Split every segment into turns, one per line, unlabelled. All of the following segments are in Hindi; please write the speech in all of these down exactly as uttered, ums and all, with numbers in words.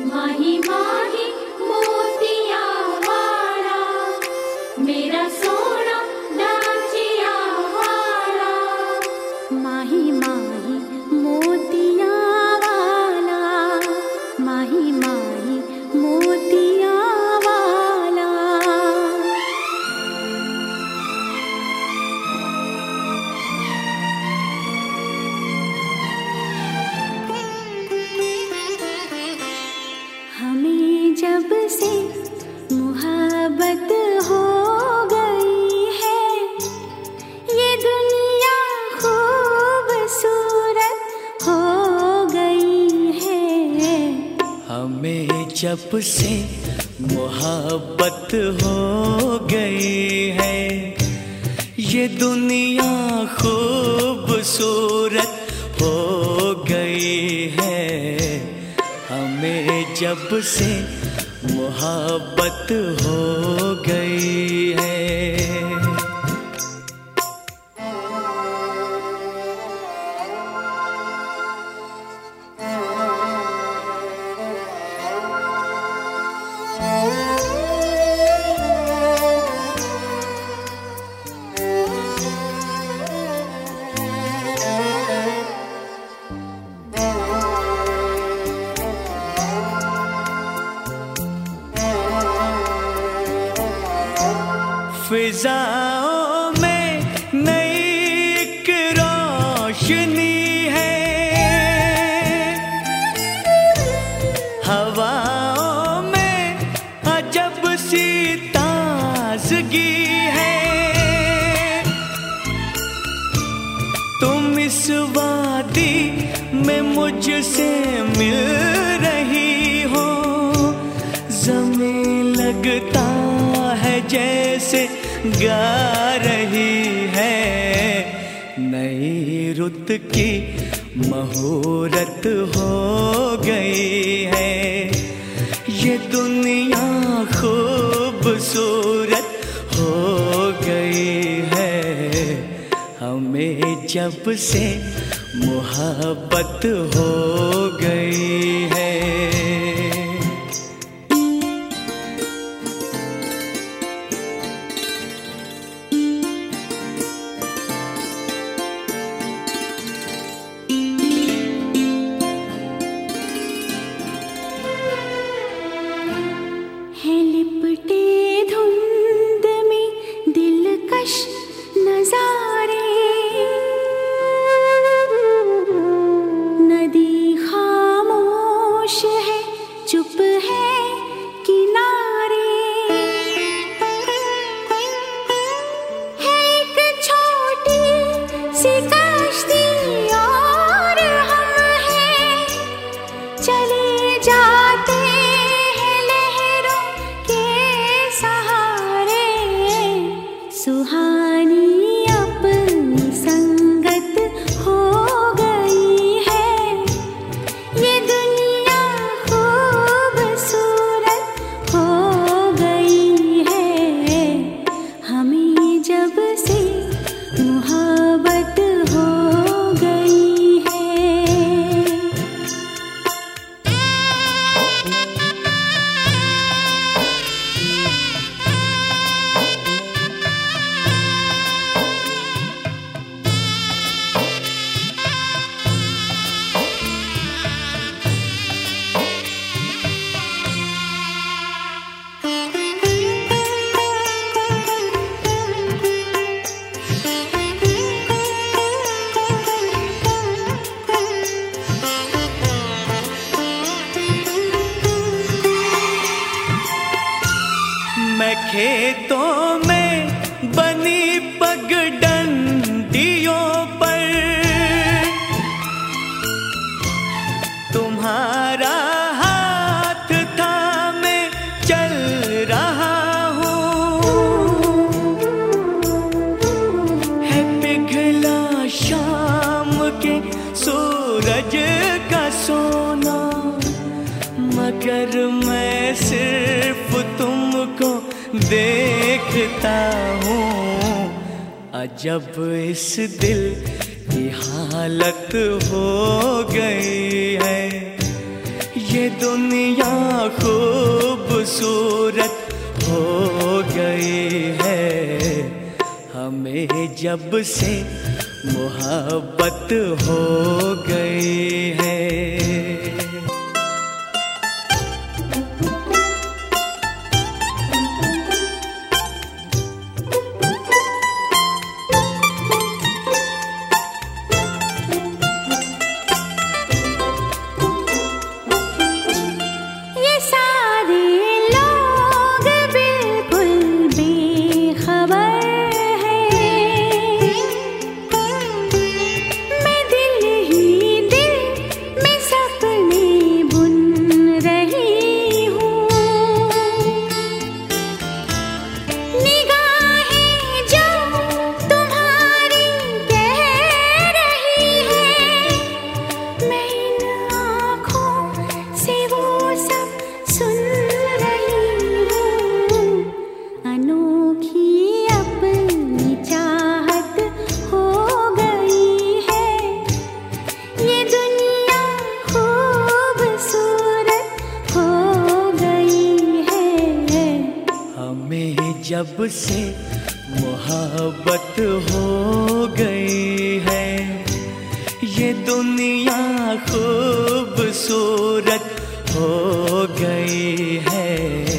माही माही मोतिया वाला, मेरा सोना नाचिया वाला। माही माही मोतिया वाला, माही माही मोतिया वाला। हमें जब से मोहब्बत हो गई है, ये दुनिया खूबसूरत हो गई है।
हमें जब से मोहब्बत हो गई है, ये दुनिया खूबसूरत हो गई है। हमें जब से मोहब्बत हो गई है। फिजाओं में नई एक रोशनी है, हवाओं में अजब सी ताजगी है। तुम इस वादी में मुझसे मिल रही हो, ज़मीं लगता है जैसे गा रही है। नई रुत की मुहूर्त हो गई है, ये दुनिया खूबसूरत हो गई है। हमें जब से मोहब्बत हो गई है।
है लिपटे धुंध में दिलकश नजारे, नदी खामोश है, चुप है किनारे। है एक छोटी सी कश्ती और हम हैं, चले जाते सुहानी अपनी संगत हो गई है, ये दुनिया खूबसूरत हो गई है। हमें जब से मोहब्बत हो गई है।
मैं खेतों में बनी पगडंडियों पर तुम्हारा हाथ थामे चल रहा हूँ। है पिघला शाम के सूरज का सोना, मगर मैं सिर्फ तुमको देखता हूँ। अजब इस दिल की हालत हो गई है, ये ये दुनिया खूबसूरत हो गई है, हमें जब से मोहब्बत हो गई है। जब से मोहब्बत हो गई है, ये दुनिया खूबसूरत हो गई है,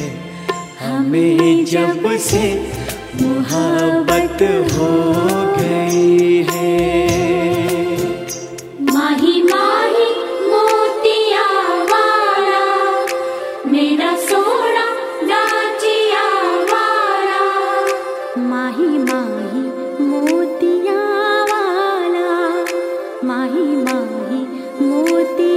हमें जब से मोहब्बत हो गई है।
माही माही मोतिया वाला मेरा सोना गाचिया वाला, माही माही मोतिया वाला, माही माही मोतिया